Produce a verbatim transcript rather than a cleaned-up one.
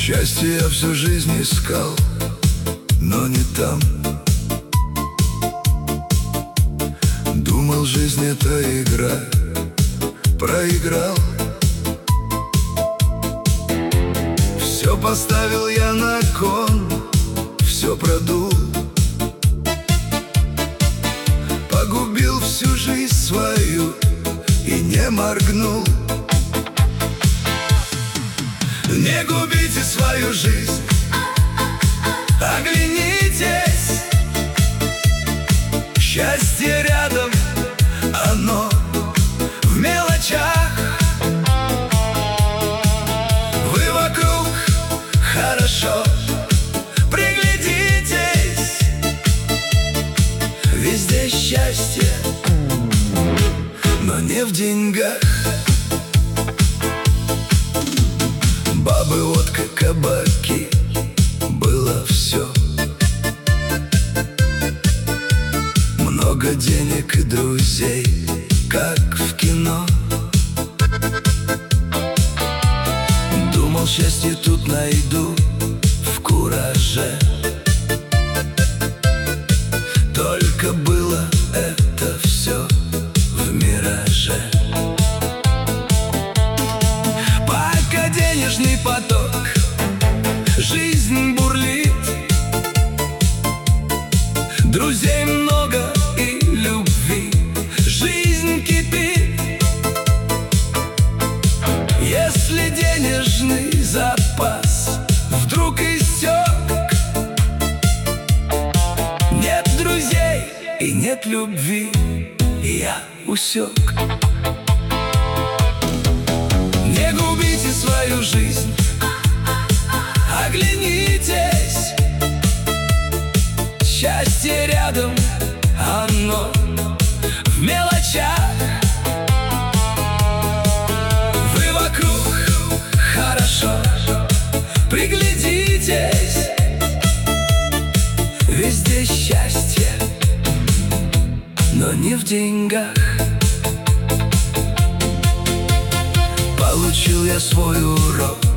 Счастье я всю жизнь искал, но не там. Думал, жизнь это игра, проиграл. Все поставил я на кон, все продул. Погубил всю жизнь свою и не моргнул. Не губите свою жизнь, оглянитесь. Счастье рядом, оно в мелочах. Вы вокруг, хорошо, приглядитесь. Везде счастье, но не в деньгах. Бабы, водка, кабаки, было все. Много денег и друзей, как в кино. Думал, счастье тут найду в кураже. Только было это все в мираже. Пока денежный поток, жизнь бурлит. Друзей много и любви, жизнь кипит. Если денежный запас вдруг иссек, нет друзей и нет любви, я усек. Не губите свою жизнь, оглянитесь. Счастье рядом, оно в мелочах. Вы вокруг, хорошо, приглядитесь. Везде счастье, но не в деньгах. Получил я свой урок,